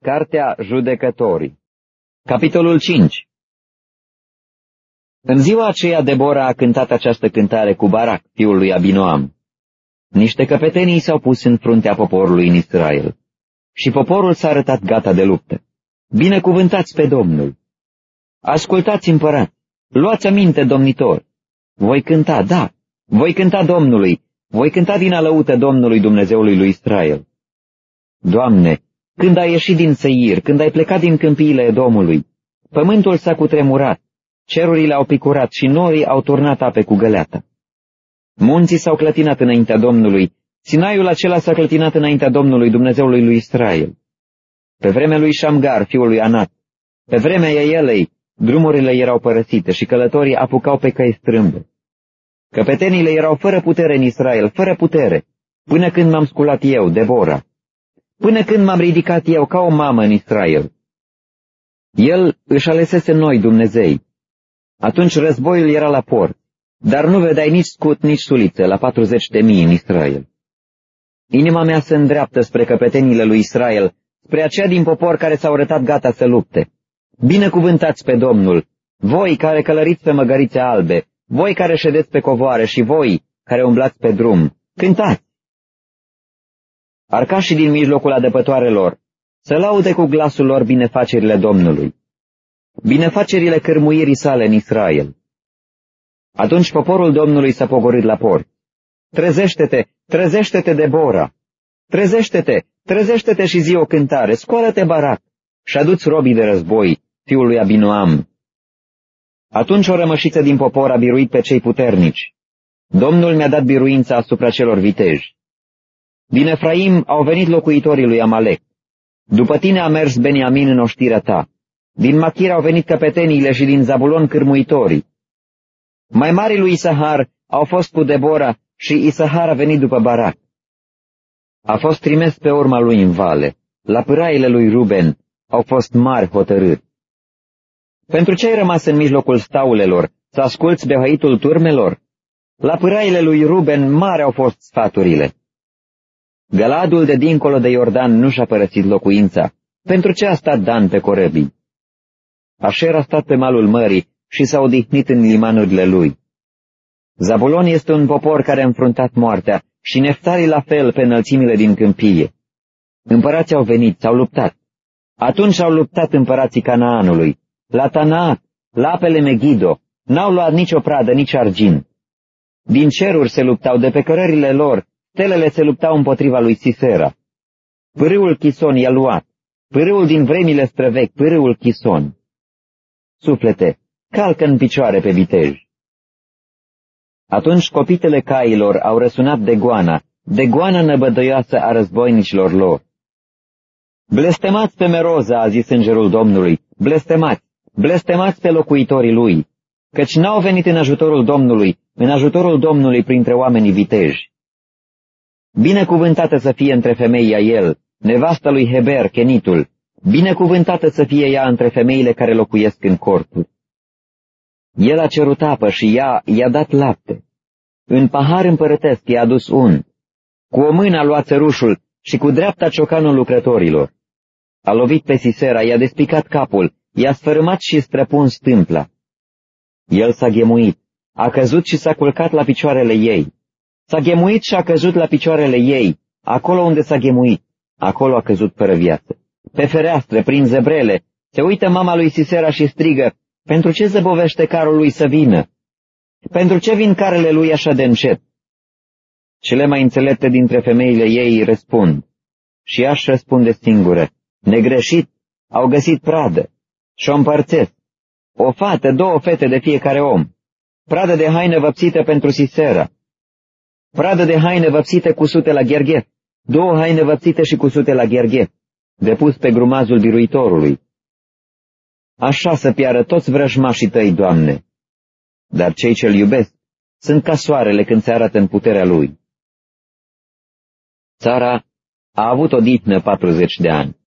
Cartea Judecătorii, capitolul 5. În ziua aceea Debora a cântat această cântare cu Barac, fiul lui Abinoam. Niște căpetenii s-au pus în fruntea poporului în Israel și poporul s-a arătat gata de luptă. Binecuvântați pe Domnul! Ascultați, împărați! Luați aminte, domnitor! Voi cânta, da, voi cânta Domnului, voi cânta din alăută Domnului Dumnezeului lui Israel. Doamne, când ai ieșit din Seir, când ai plecat din câmpiile Edomului, pământul s-a cutremurat, cerurile au picurat și norii au turnat ape cu găleata. Munții s-au clătinat înaintea Domnului, Sinaiul acela s-a clătinat înaintea Domnului Dumnezeului lui Israel. Pe vremea lui Șamgar, fiul lui Anat, pe vremea Eielei, drumurile erau părăsite și călătorii apucau pe căi strâmbe. Căpetenile erau fără putere în Israel, fără putere, până când m-am sculat eu, Debora, până când m-am ridicat eu ca o mamă în Israel. El își alesese noi Dumnezei. Atunci războiul era la port, dar nu vedeai nici scut, nici suliță la 40.000 în Israel. Inima mea se îndreaptă spre căpetenile lui Israel, spre aceia din popor care s-au arătat gata să lupte. Binecuvântați pe Domnul, voi care călăriți pe măgărițe albe, voi care ședeți pe covoare și voi care umblați pe drum, cântați! Arcașii din mijlocul adăpătoarelor să laude cu glasul lor binefacerile Domnului, binefacerile cărmuirii sale în Israel. Atunci poporul Domnului s-a pogorât la port. Trezește-te, trezește-te, Debora! Trezește-te, trezește-te și zi o cântare, scoală-te, Barac, și adu-ți robii de război, fiul lui Abinoam. Atunci o rămășiță din popor a biruit pe cei puternici. Domnul mi-a dat biruința asupra celor viteji. Din Efraim au venit locuitorii lui Amalek. După tine a mers Beniamin în oștirea ta. Din Machir au venit căpeteniile și din Zabulon cârmuitorii. Mai marii lui Isahar au fost cu Debora și Isahar a venit după Barac. A fost trimis pe urma lui în vale. La pâraile lui Ruben au fost mari hotărâri. Pentru ce ai rămas în mijlocul staulelor, să asculți behăitul turmelor? La pâraile lui Ruben mari au fost sfaturile. Găladul de dincolo de Iordan nu și-a părăsit locuința. Pentru ce a stat Dan pe corăbii? Așer a stat pe malul mării și s-a odihnit în limanurile lui. Zabulon este un popor care a înfruntat moartea și Neftali la fel pe înălțimile din câmpie. Împărații au venit, s-au luptat. Atunci au luptat împărații Canaanului. La Tanaat, la apele Megido, n-au luat nicio pradă, nici argint. Din ceruri se luptau, de pe cărările lor, stelele se luptau împotriva lui Sisera. Pârâul Chison i-a luat, pârâul din vremile străvechi, pârâul Chison. Suflete, calcă în picioare pe viteji. Atunci copitele cailor au răsunat de goana năbădăioasă a războinicilor lor. Blestemați pe Meroza, a zis îngerul Domnului, blestemați, blestemați pe locuitorii lui, căci n-au venit în ajutorul Domnului printre oamenii viteji. Binecuvântată să fie între femei el, nevasta lui Heber, Chenitul, binecuvântată să fie ea între femeile care locuiesc în corturi. El a cerut apă și ea i-a dat lapte. În pahar împărătesc i-a adus unt. Cu o mână a luat țărușul și cu dreapta ciocanul lucrătorilor. A lovit pe Sisera, i-a despicat capul, i-a sfărâmat și străpuns tâmpla. El s-a ghemuit, a căzut și s-a culcat la picioarele ei. S-a ghemuit și a căzut la picioarele ei, acolo unde s-a ghemuit, acolo a căzut fără viață. Pe fereastre, prin zebrele, se uită mama lui Sisera și strigă, pentru ce zăbovește carul lui să vină? Pentru ce vin carele lui așa de încet? Cele mai înțelepte dintre femeile ei îi răspund, și ea își răspunde singură, negreșit, au găsit pradă și o împărțesc. O fată, 2 fete de fiecare om, pradă de haină văpsită pentru Sisera, pradă de haină văpsită cu sute la Gherghef, 2 haine văpsite și cu sute la Gherghef, depus pe grumazul biruitorului. Așa să piară toți vrăjmașii tăi, Doamne, dar cei ce-L iubesc sunt ca soarele când se arată în puterea Lui. Țara a avut o dihnă 40 de ani.